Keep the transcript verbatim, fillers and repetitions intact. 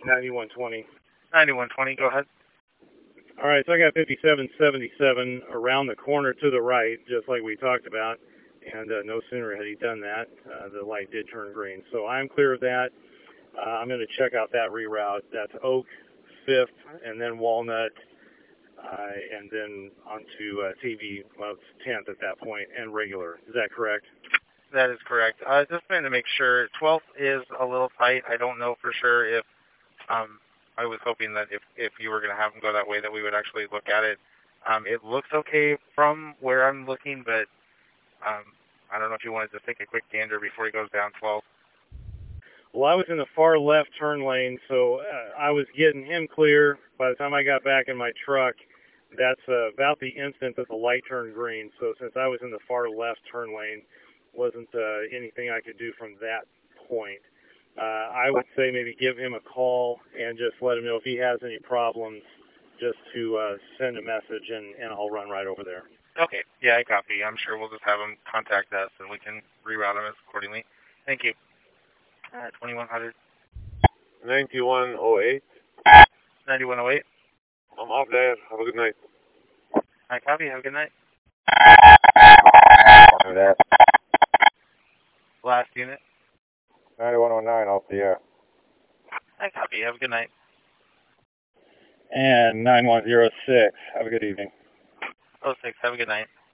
ninety-one twenty. ninety-one twenty, go ahead. All right, so I got fifty-seven seventy-seven around the corner to the right, just like we talked about, and uh, no sooner had he done that, uh, the light did turn green. So I'm clear of that. Uh, I'm going to check out that reroute. That's Oak, fifth, and then Walnut, uh, and then onto uh, T V, well, it's tenth at that point, and regular. Is that correct? That is correct. Uh, just wanted to make sure. twelfth is a little tight. I don't know for sure if, um, I was hoping that if, if you were going to have them go that way, that we would actually look at it. Um, it looks okay from where I'm looking, but um, I don't know if you wanted to take a quick gander before he goes down twelve. Well, I was in the far left turn lane, so uh, I was getting him clear. By the time I got back in my truck, that's uh, about the instant that the light turned green. So since I was in the far left turn lane, wasn't uh, anything I could do from that point. Uh, I would say maybe give him a call and just let him know if he has any problems, just to uh, send a message, and, and I'll run right over there. Okay. Yeah, I copy. I'm sure we'll just have him contact us, and we can reroute him accordingly. Thank you. Uh, twenty-one hundred. ninety-one oh eight. ninety-one oh eight. I'm off there. Have a good night. I copy. Have a good night. That. Last unit. ninety-one oh nine off the air. I copy. Have a good night. And nine one zero six. Have a good evening. oh six. Have a good night.